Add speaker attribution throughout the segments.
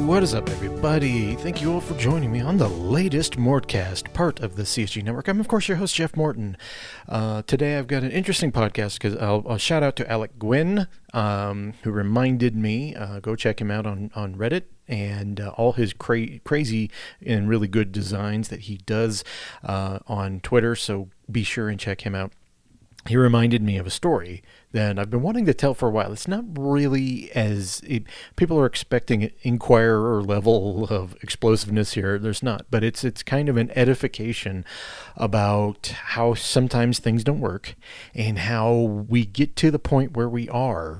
Speaker 1: What is up, everybody? Thank you all for joining me on the latest Mortcast, part of the CSG Network. I'm, of course, your host, Jeff Morton. Today, I've got an interesting podcast because I'll shout out to Alec Gwynn, who reminded me, go check him out on Reddit, and all his crazy and really good designs that he does on Twitter, so be sure and check him out. He reminded me of a story that I've been wanting to tell for a while. It's not really people are expecting Inquirer level of explosiveness here. There's not, but it's kind of an edification about how sometimes things don't work and how we get to the point where we are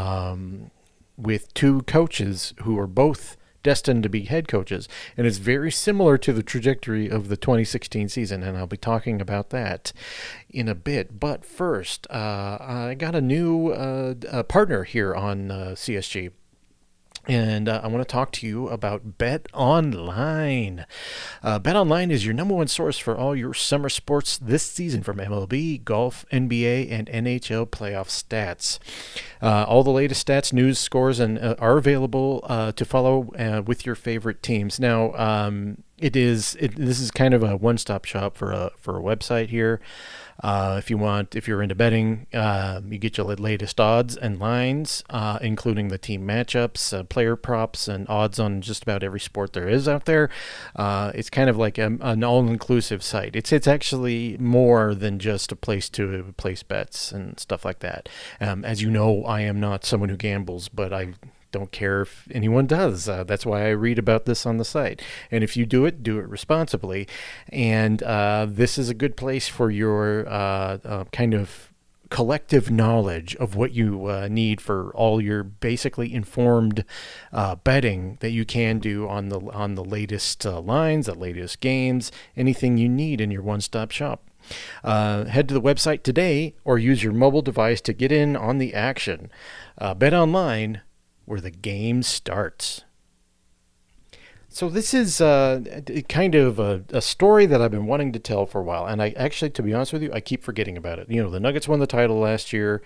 Speaker 1: with two coaches who are both destined to be head coaches, and it's very similar to the trajectory of the 2016 season, and I'll be talking about that in a bit. But first, I got a new partner here on CSG, and I want to talk to you about BetOnline. BetOnline is your number one source for all your summer sports this season, from MLB, golf, NBA, and NHL playoff stats. All the latest stats, news, scores, and are available to follow with your favorite teams. Now, this is kind of a one-stop shop for a website here. If you're into betting, you get your latest odds and lines, including the team matchups, player props, and odds on just about every sport there is out there. It's kind of like an all-inclusive site. It's actually more than just a place to place bets and stuff like that. As you know, I am not someone who gambles, but I don't care if anyone does. That's why I read about this on the site. And if you do it responsibly. And this is a good place for your kind of collective knowledge of what you need for all your basically informed betting that you can do on the latest lines, the latest games, anything you need in your one-stop shop. Head to the website today or use your mobile device to get in on the action. BetOnline, where the game starts. So this is kind of a story that I've been wanting to tell for a while, and I actually, to be honest with you, I keep forgetting about it. You know, the Nuggets won the title last year.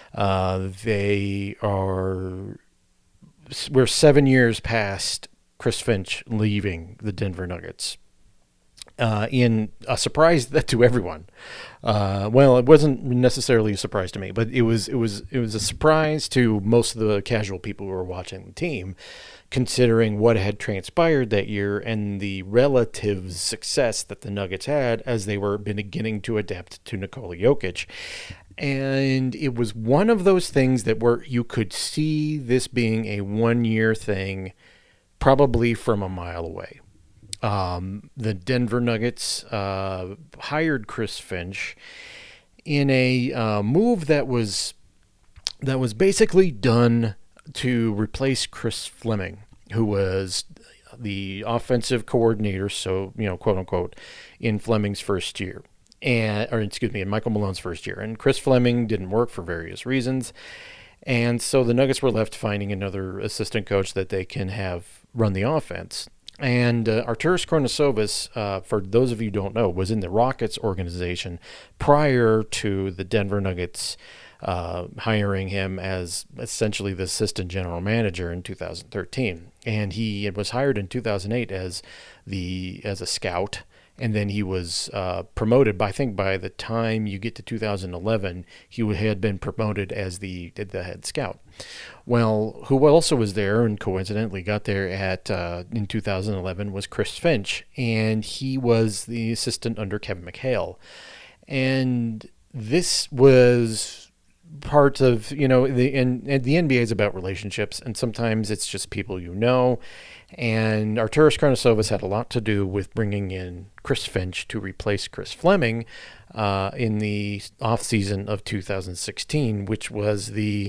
Speaker 1: We're 7 years past Chris Finch leaving the Denver Nuggets. In a surprise to everyone. Well, it wasn't necessarily a surprise to me, but it was a surprise to most of the casual people who were watching the team, considering what had transpired that year and the relative success that the Nuggets had as they were beginning to adapt to Nikola Jokic. And it was one of those things that where you could see this being a 1-year thing, probably from a mile away. The Denver Nuggets hired Chris Finch in a move that was basically done to replace Chris Fleming, who was the offensive coordinator, so, you know, quote unquote, in Fleming's first year, in Michael Malone's first year. And Chris Fleming didn't work for various reasons. And so the Nuggets were left finding another assistant coach that they can have run the offense. And Arturas Karnisovas, for those of you who don't know, was in the Rockets organization prior to the Denver Nuggets hiring him as essentially the assistant general manager in 2013. And he was hired in 2008 as a scout. And then he was promoted. I think by the time you get to 2011, he had been promoted as the head scout. Well, who also was there and coincidentally got there in 2011 was Chris Finch, and he was the assistant under Kevin McHale. And this was part of, you know, the NBA is about relationships, and sometimes it's just people you know. And Arturas Karnisovas had a lot to do with bringing in Chris Finch to replace Chris Fleming in the offseason of 2016, which was the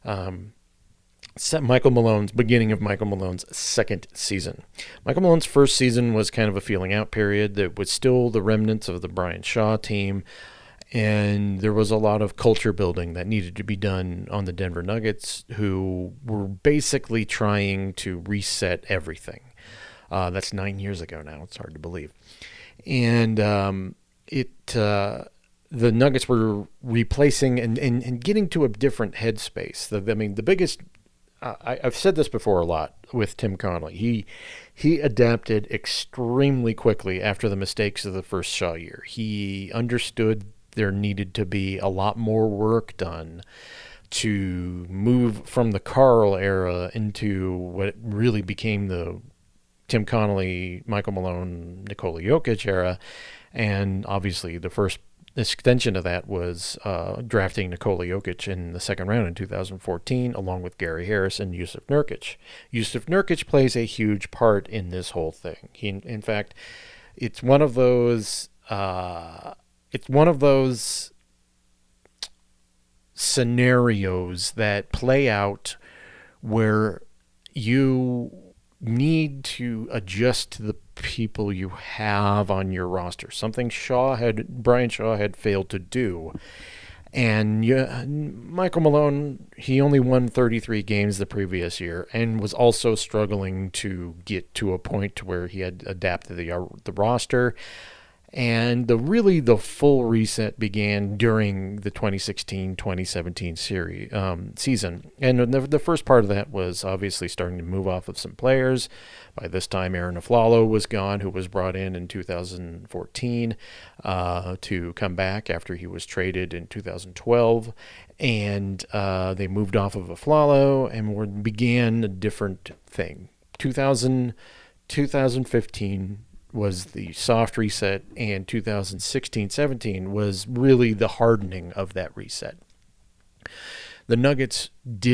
Speaker 1: beginning of Michael Malone's second season. Michael Malone's first season was kind of a feeling out period. There was still the remnants of the Brian Shaw team, and there was a lot of culture building that needed to be done on the Denver Nuggets, who were basically trying to reset everything. That's 9 years ago now. It's hard to believe. And the Nuggets were replacing and getting to a different headspace. The biggest I've said this before a lot with Tim Connolly. He adapted extremely quickly after the mistakes of the first Shaw year. He understood there needed to be a lot more work done to move from the Carl era into what really became the Tim Connolly, Michael Malone, Nikola Jokic era. And obviously the first extension of that was drafting Nikola Jokic in the second round in 2014, along with Gary Harris and Jusuf Nurkic. Jusuf Nurkic plays a huge part in this whole thing. In fact, it's one of those scenarios that play out where you need to adjust to the people you have on your roster. Something Brian Shaw had failed to do. And Michael Malone, he only won 33 games the previous year and was also struggling to get to a point where he had adapted the roster. And the full reset began during the 2016-2017 season. And the first part of that was obviously starting to move off of some players. By this time, Aaron Aflalo was gone, who was brought in 2014 to come back after he was traded in 2012. And they moved off of Aflalo and began a different thing. 2015 was the soft reset, and 2016-17 was really the hardening of that reset. The Nuggets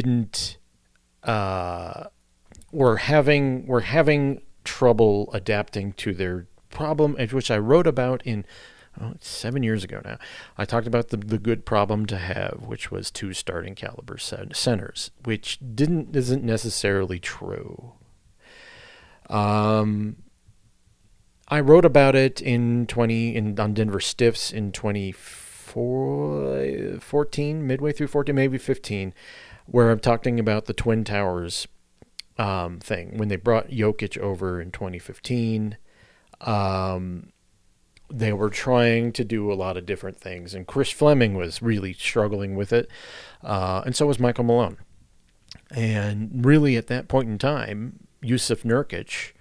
Speaker 1: were having trouble adapting to their problem, which I wrote about in 7 years ago now. I talked about the good problem to have, which was 2 starting caliber centers, which isn't necessarily true. I wrote about it on Denver Stiffs in 2014, midway through 14, maybe 15, where I'm talking about the Twin Towers thing. When they brought Jokic over in 2015, they were trying to do a lot of different things, and Chris Fleming was really struggling with it, and so was Michael Malone. And really at that point in time, Jusuf Nurkic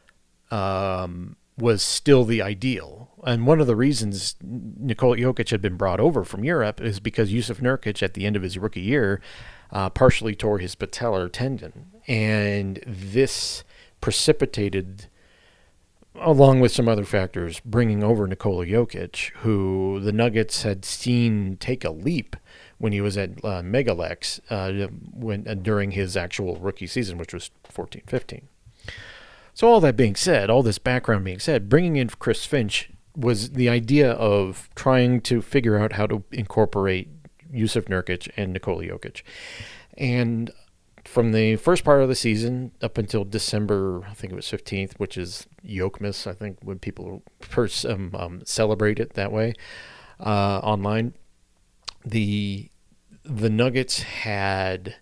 Speaker 1: was still the ideal. And one of the reasons Nikola Jokic had been brought over from Europe is because Jusuf Nurkic, at the end of his rookie year, partially tore his patellar tendon. And this precipitated, along with some other factors, bringing over Nikola Jokic, who the Nuggets had seen take a leap when he was at Megalex during his actual rookie season, which was 14-15. So all that being said, all this background being said, bringing in Chris Finch was the idea of trying to figure out how to incorporate Jusuf Nurkic and Nikola Jokic. And from the first part of the season up until December, I think it was 15th, which is Yokmas, I think, when people first celebrate it that way online, the Nuggets had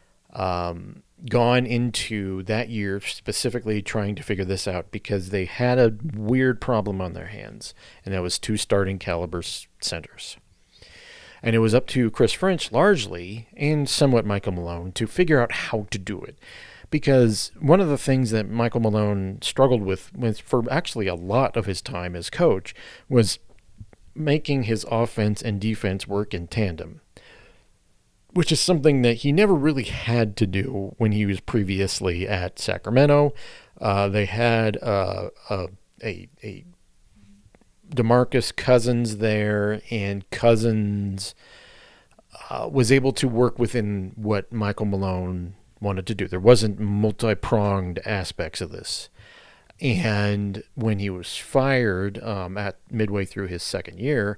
Speaker 1: gone into that year specifically trying to figure this out because they had a weird problem on their hands, and that was 2 starting caliber centers. And it was up to Chris Finch largely, and somewhat Michael Malone, to figure out how to do it. Because one of the things that Michael Malone struggled with for actually a lot of his time as coach was making his offense and defense work in tandem, which is something that he never really had to do when he was previously at Sacramento. They had a DeMarcus Cousins there, and Cousins was able to work within what Michael Malone wanted to do. There wasn't multi-pronged aspects of this. And when he was fired at midway through his second year,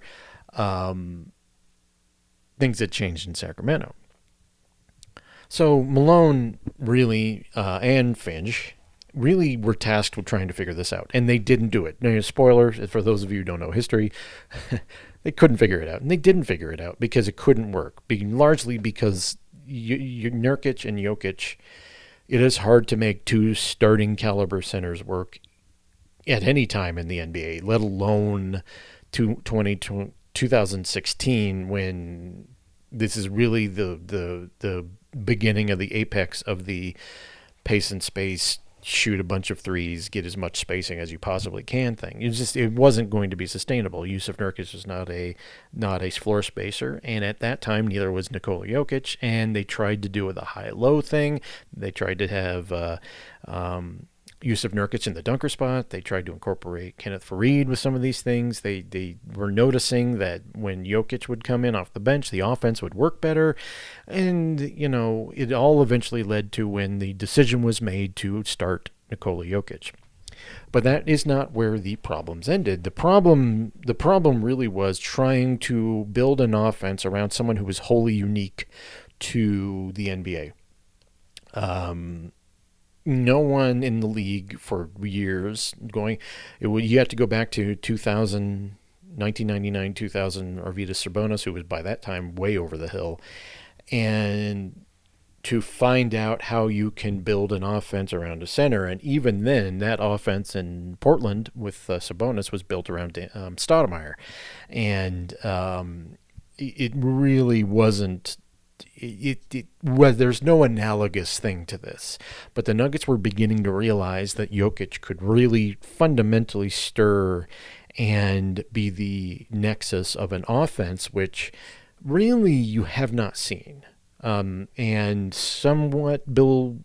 Speaker 1: things had changed in Sacramento. So Malone really, and Finch, really were tasked with trying to figure this out. And they didn't do it. Now, spoiler, for those of you who don't know history, they couldn't figure it out. And they didn't figure it out because it couldn't work. Largely because Nurkic and Jokic, it is hard to make 2 starting caliber centers work at any time in the NBA, let alone 2016, when this is really the beginning of the apex of the pace and space, shoot a bunch of threes, get as much spacing as you possibly can thing. It wasn't going to be sustainable. Yusuf Nurkic was not a floor spacer, and at that time neither was Nikola Jokic. And they tried to do the high-low thing. They tried to have Yusuf Nurkic in the dunker spot. They tried to incorporate Kenneth Faried with some of these things. They were noticing that when Jokic would come in off the bench, the offense would work better. And, it all eventually led to when the decision was made to start Nikola Jokic. But that is not where the problems ended. The problem really was trying to build an offense around someone who was wholly unique to the NBA. No one in the league for years you have to go back to 2000, 1999, 2000, Arvydas Sabonis, who was by that time way over the hill, and to find out how you can build an offense around a center. And even then, that offense in Portland with Sabonis was built around Stoudemire. And it really wasn't. There's no analogous thing to this, but the Nuggets were beginning to realize that Jokic could really fundamentally stir and be the nexus of an offense, which really you have not seen. And somewhat Bill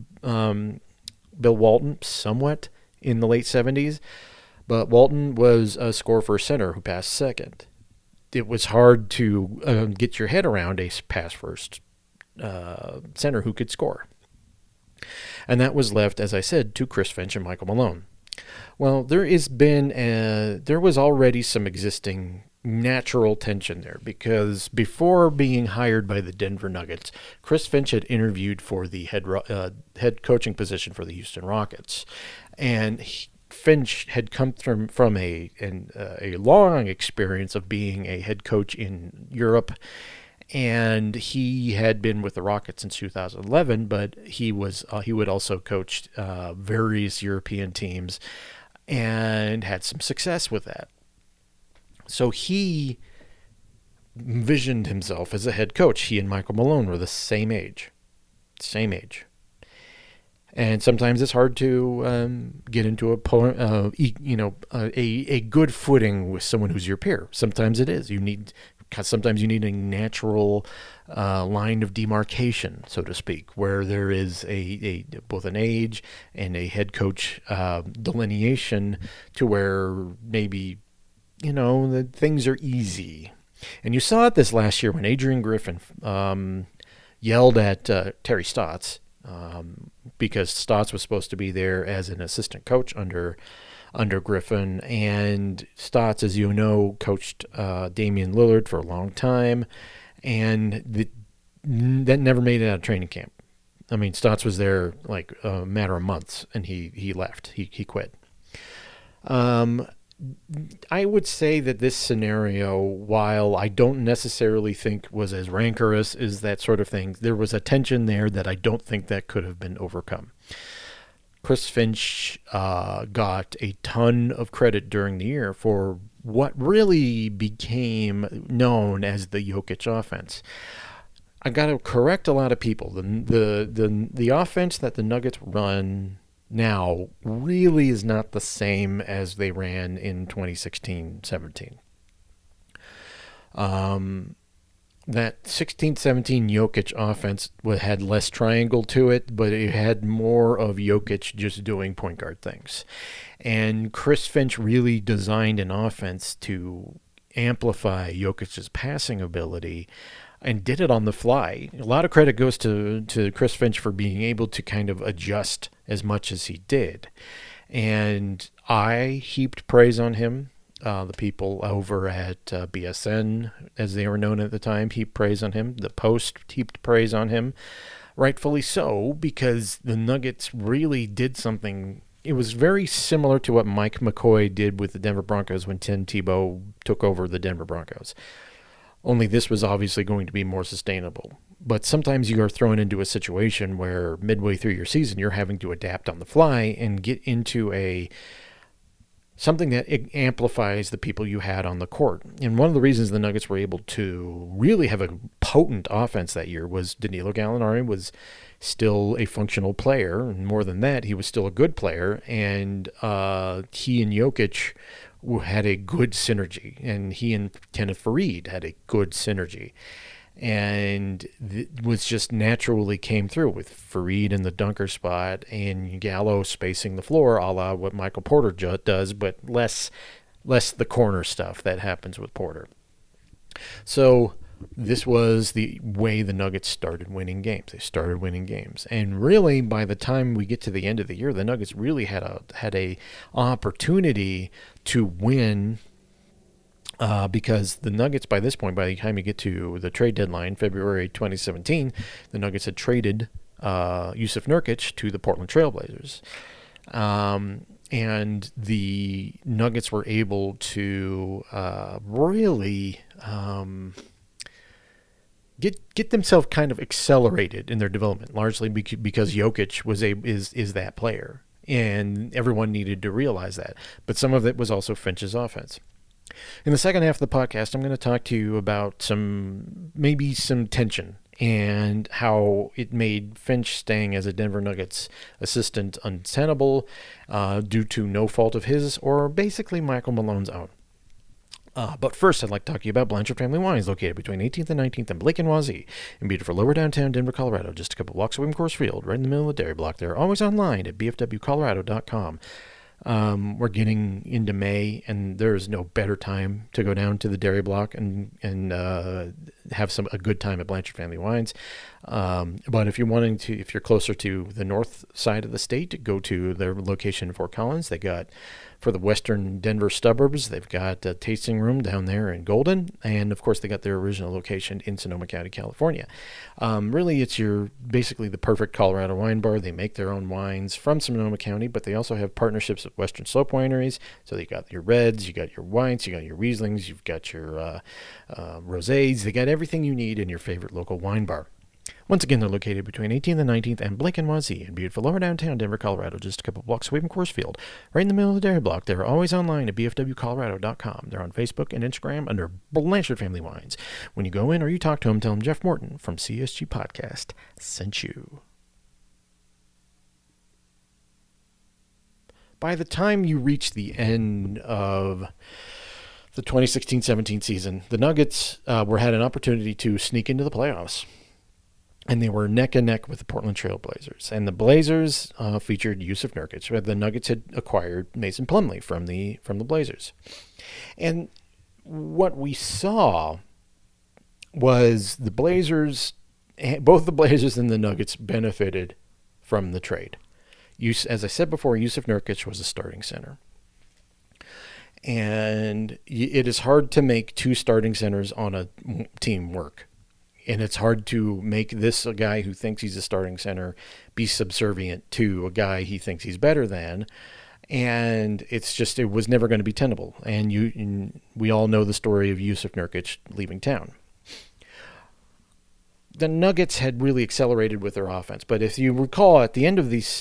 Speaker 1: Walton, somewhat in the late 70s, but Walton was a score first center who passed second. It was hard to get your head around a pass first center who could score. And that was left, as I said, to Chris Finch and Michael Malone. Well, there was already some existing natural tension there, because before being hired by the Denver Nuggets, Chris Finch had interviewed for the head coaching position for the Houston Rockets. And Finch had come from a long experience of being a head coach in Europe, and he had been with the Rockets since 2011. But he would also coach various European teams and had some success with that. So he envisioned himself as a head coach. He and Michael Malone were the same age. And sometimes it's hard to get into a good footing with someone who's your peer. Sometimes it is. Sometimes you need a natural line of demarcation, so to speak, where there is both an age and a head coach delineation to where maybe the things are easy. And you saw it this last year when Adrian Griffin yelled at Terry Stotts. Because Stotts was supposed to be there as an assistant coach under Griffin, and Stotts, as you know, coached Damian Lillard for a long time, and that never made it out of training camp. I mean, Stotts was there like a matter of months, and he left. He quit. I would say that this scenario, while I don't necessarily think was as rancorous as that sort of thing, there was a tension there that I don't think that could have been overcome. Chris Finch got a ton of credit during the year for what really became known as the Jokic offense. I got to correct a lot of people. The offense that the Nuggets run now really is not the same as they ran in 2016-17. That 16-17 Jokic offense had less triangle to it, but it had more of Jokic just doing point guard things. And Chris Finch really designed an offense to amplify Jokic's passing ability and did it on the fly. A lot of credit goes to Chris Finch for being able to kind of adjust as much as he did. And I heaped praise on him. The people over at BSN, as they were known at the time, heaped praise on him. The Post heaped praise on him. Rightfully so, because the Nuggets really did something. It was very similar to what Mike McCoy did with the Denver Broncos when Tim Tebow took over the Denver Broncos. Only this was obviously going to be more sustainable. But sometimes you are thrown into a situation where midway through your season, you're having to adapt on the fly and get into a something that amplifies the people you had on the court. And one of the reasons the Nuggets were able to really have a potent offense that year was Danilo Gallinari was still a functional player. And more than that, he was still a good player. And he and Jokic had a good synergy. And he and Kenneth Faried had a good synergy. And it was just naturally came through with Faried in the dunker spot and Gallo spacing the floor, a la what Michael Porter does, but less the corner stuff that happens with Porter. So this was the way the Nuggets started winning games. They started winning games, and really, by the time we get to the end of the year, the Nuggets really had a opportunity to win. Because the Nuggets, by this point, by the time you get to the trade deadline, February 2017, the Nuggets had traded Jusuf Nurkic to the Portland Trail Blazers. And the Nuggets were able to really get themselves kind of accelerated in their development, largely because Jokic is that player. And everyone needed to realize that. But some of it was also Finch's offense. In the second half of the podcast, I'm going to talk to you about some tension and how it made Finch staying as a Denver Nuggets assistant untenable due to no fault of his or basically Michael Malone's own. But first, I'd like to talk to you about Blanchard Family Wines, located between 18th and 19th and Blake and Wazee, in beautiful lower downtown Denver, Colorado, just a couple blocks away from Coors Field, right in the middle of the dairy block. They're always online at bfwcolorado.com. We're getting into May, and there is no better time to go down to the dairy block and have a good time at Blanchard Family Wines. But if you're closer to the north side of the state, go to their location in Fort Collins. They got, for the western Denver suburbs, they've got a tasting room down there in Golden, and of course they got their original location in Sonoma County, California. Really, it's basically the perfect Colorado wine bar. They make their own wines from Sonoma County, but they also have partnerships with Western Slope wineries. So you got your reds, you got your whites, you got your Rieslings, you've got your rosés. They got everything you need in your favorite local wine bar. Once again, they're located between 18th and 19th and Blake and Wazee in beautiful lower downtown Denver, Colorado, just a couple blocks away from Coors Field, right in the middle of the dairy block. They're always online at bfwcolorado.com. They're on Facebook and Instagram under Blanchard Family Wines. When you go in or you talk to them, tell them Jeff Morton from CSG Podcast sent you. By the time you reach the end of the 2016-17 season, the Nuggets had an opportunity to sneak into the playoffs. And they were neck and neck with the Portland Trail Blazers. And the Blazers featured Jusuf Nurkic. The Nuggets had acquired Mason Plumlee from the Blazers. And what we saw was the Blazers, both the Blazers and the Nuggets benefited from the trade. As I said before, Jusuf Nurkic was a starting center. And it is hard to make two starting centers on a team work. And it's hard to make this a guy who thinks he's a starting center be subservient to a guy he thinks he's better than. And it was never going to be tenable. And we all know the story of Jusuf Nurkic leaving town. The Nuggets had really accelerated with their offense. But if you recall, at the end of these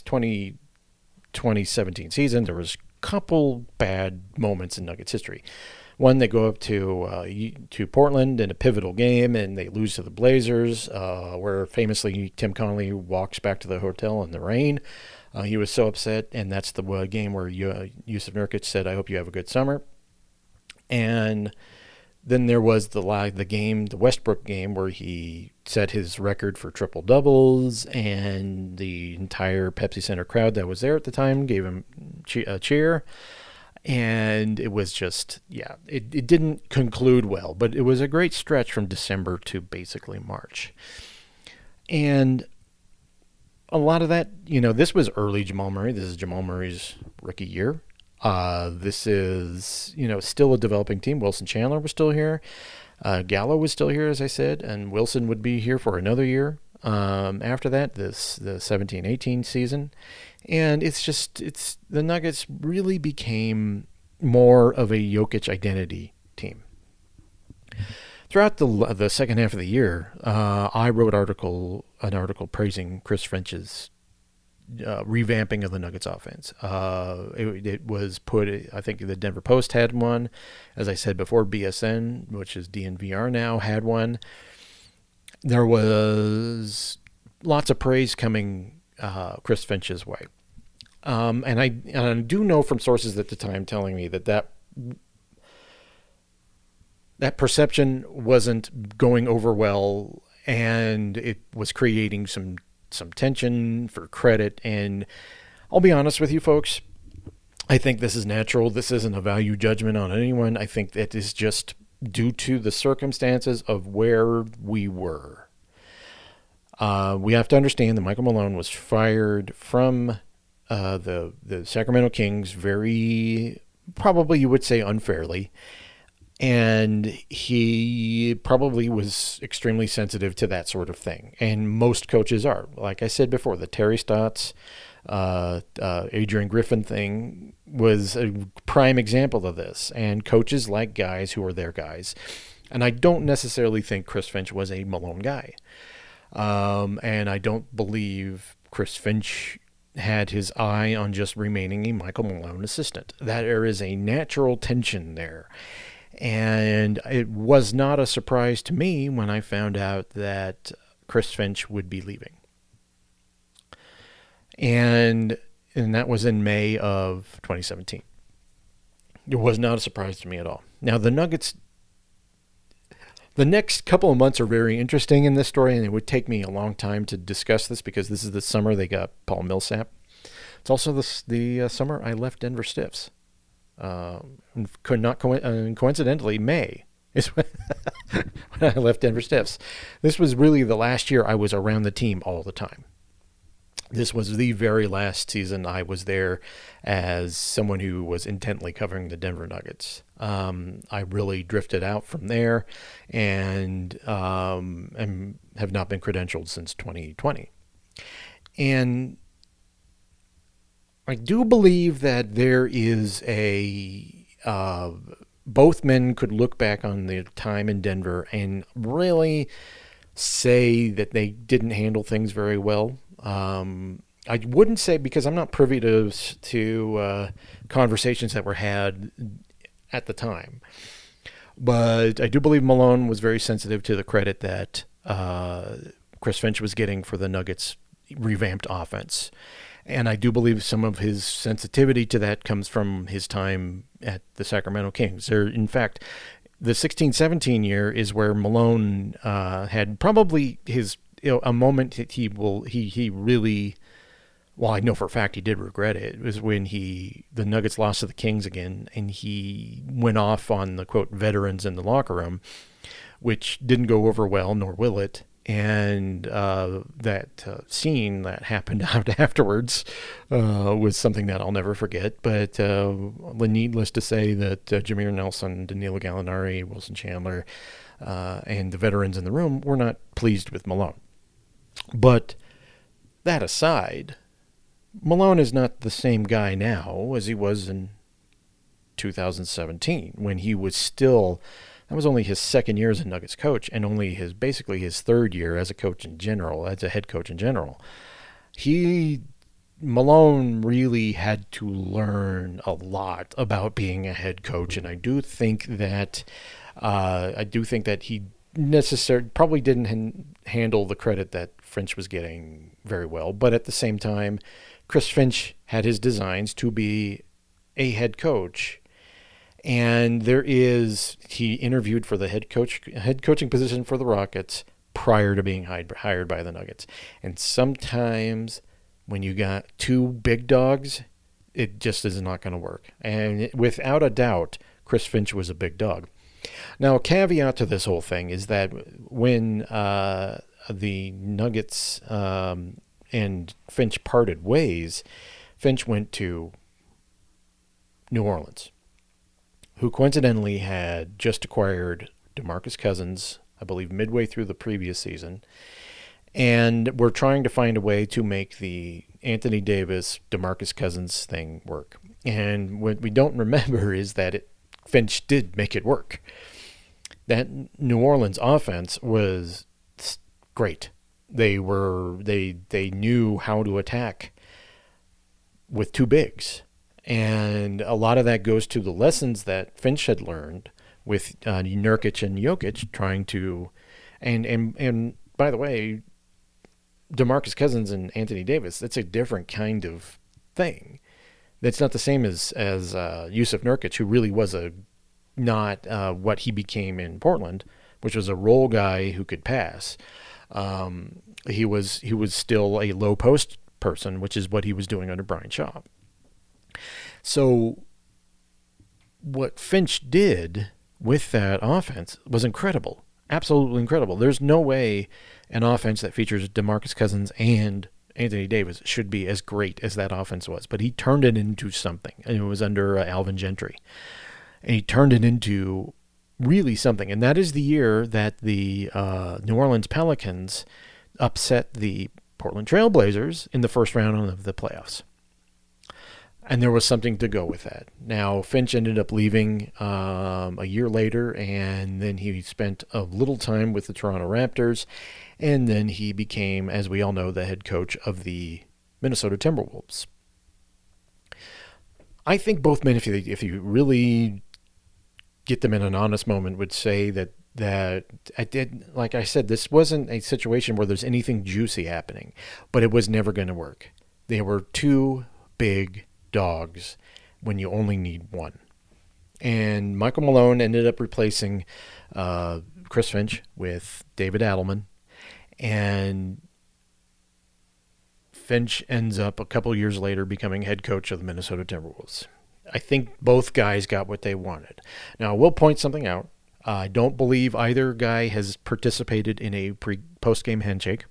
Speaker 1: 2017 season, there was a couple bad moments in Nuggets history. One, they go up to Portland in a pivotal game, and they lose to the Blazers, where famously Tim Connelly walks back to the hotel in the rain. He was so upset, and that's the game where Jusuf Nurkic said, "I hope you have a good summer." And then there was the Westbrook game, where he set his record for triple doubles, and the entire Pepsi Center crowd that was there at the time gave him a cheer. And it was just, it didn't conclude well, but it was a great stretch from December to basically March. And a lot of that, this was early Jamal Murray. This is Jamal Murray's rookie year. This is, still a developing team. Wilson Chandler was still here. Gallo was still here, as I said, and Wilson would be here for another year. After that, the 17-18 season. And the Nuggets really became more of a Jokic identity team. Throughout the second half of the year, I wrote an article praising Chris Finch's revamping of the Nuggets offense. It was put, I think the Denver Post had one. As I said before, BSN, which is DNVR now, had one. There was lots of praise coming Chris Finch's way. And I do know from sources at the time telling me that perception wasn't going over well, and it was creating some tension for credit. And I'll be honest with you folks, I think this is natural. This isn't a value judgment on anyone. I think that is just due to the circumstances of where we were. We have to understand that Michael Malone was fired from the Sacramento Kings very, probably you would say unfairly. And he probably was extremely sensitive to that sort of thing. And most coaches are. Like I said before, the Terry Stotts, Adrian Griffin thing was a prime example of this. And coaches like guys who are their guys. And I don't necessarily think Chris Finch was a Malone guy. And I don't believe Chris Finch had his eye on just remaining a Michael Malone assistant. That there is a natural tension there. And it was not a surprise to me when I found out that Chris Finch would be leaving. And that was in May of 2017. It was not a surprise to me at all. Now, the Nuggets, the next couple of months are very interesting in this story, and it would take me a long time to discuss this because this is the summer they got Paul Millsap. It's also the summer I left Denver Stiffs. Coincidentally, May is when I left Denver Stiffs. This was really the last year I was around the team all the time. This was the very last season I was there as someone who was intently covering the Denver Nuggets. I really drifted out from there and have not been credentialed since 2020. And I do believe that there is both men could look back on their time in Denver and really say that they didn't handle things very well. I wouldn't say, because I'm not privy to conversations that were had at the time, but I do believe Malone was very sensitive to the credit that Chris Finch was getting for the Nuggets' revamped offense. And I do believe some of his sensitivity to that comes from his time at the Sacramento Kings. In fact, the 16-17 year is where Malone had probably his a moment that he really, well, I know for a fact he did regret it. It was when the Nuggets lost to the Kings again, and he went off on the quote veterans in the locker room, which didn't go over well, nor will it. And that scene that happened afterwards was something that I'll never forget. But needless to say that Jameer Nelson, Danilo Gallinari, Wilson Chandler, and the veterans in the room were not pleased with Malone. But that aside, Malone is not the same guy now as he was in 2017 when he was still... That was only his second year as a Nuggets coach, and only basically his third year as a coach in general, as a head coach in general. Malone really had to learn a lot about being a head coach, and I do think that he probably didn't handle the credit that Finch was getting very well. But at the same time, Chris Finch had his designs to be a head coach. And he interviewed for the head coaching position for the Rockets prior to being hired by the Nuggets. And sometimes when you got two big dogs, it just is not going to work. And without a doubt, Chris Finch was a big dog. Now, a caveat to this whole thing is that when the Nuggets and Finch parted ways, Finch went to New Orleans, who coincidentally had just acquired DeMarcus Cousins, I believe midway through the previous season, and were trying to find a way to make the Anthony Davis, DeMarcus Cousins thing work. And what we don't remember is that Finch did make it work. That New Orleans offense was great. They knew how to attack with two bigs. And a lot of that goes to the lessons that Finch had learned with Nurkic and Jokic trying to, and by the way, DeMarcus Cousins and Anthony Davis, that's a different kind of thing. That's not the same as Jusuf Nurkic, who really was not what he became in Portland, which was a role guy who could pass. He was still a low post person, which is what he was doing under Brian Shaw. So what Finch did with that offense was incredible, absolutely incredible. There's no way an offense that features DeMarcus Cousins and Anthony Davis should be as great as that offense was, but he turned it into something, and it was under Alvin Gentry, and he turned it into really something. And that is the year that the New Orleans Pelicans upset the Portland Trail Blazers in the first round of the playoffs. And there was something to go with that. Now, Finch ended up leaving a year later, and then he spent a little time with the Toronto Raptors, and then he became, as we all know, the head coach of the Minnesota Timberwolves. I think both men, if you really get them in an honest moment, would say that I did, like I said, this wasn't a situation where there's anything juicy happening, but it was never going to work. They were two big dogs when you only need one. And Michael Malone ended up replacing Chris Finch with David Adelman, and Finch ends up a couple years later becoming head coach of the Minnesota Timberwolves. I think both guys got what they wanted. Now, I will point something out. I don't believe either guy has participated in a post-game handshake.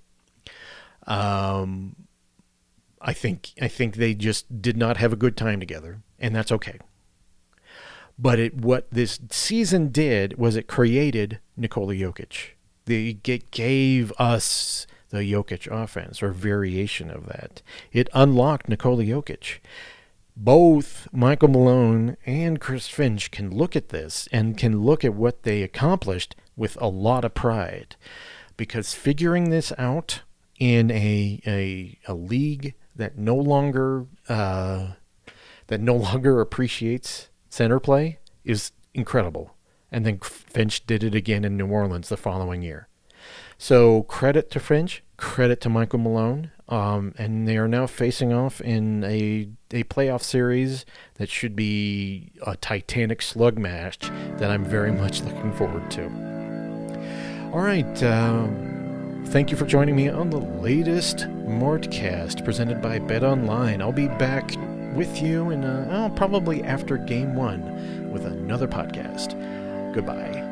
Speaker 1: I think they just did not have a good time together, and that's okay. But what this season did was it created Nikola Jokic. It gave us the Jokic offense, or variation of that. It unlocked Nikola Jokic. Both Michael Malone and Chris Finch can look at this and can look at what they accomplished with a lot of pride, because figuring this out in a league that no longer appreciates center play is incredible. And then Finch did it again in New Orleans the following year. So credit to Finch, credit to Michael Malone, and they are now facing off in a playoff series that should be a titanic slug match that I'm very much looking forward to. All right, thank you for joining me on the latest Mortcast presented by BetOnline. I'll be back with you in probably after Game 1 with another podcast. Goodbye.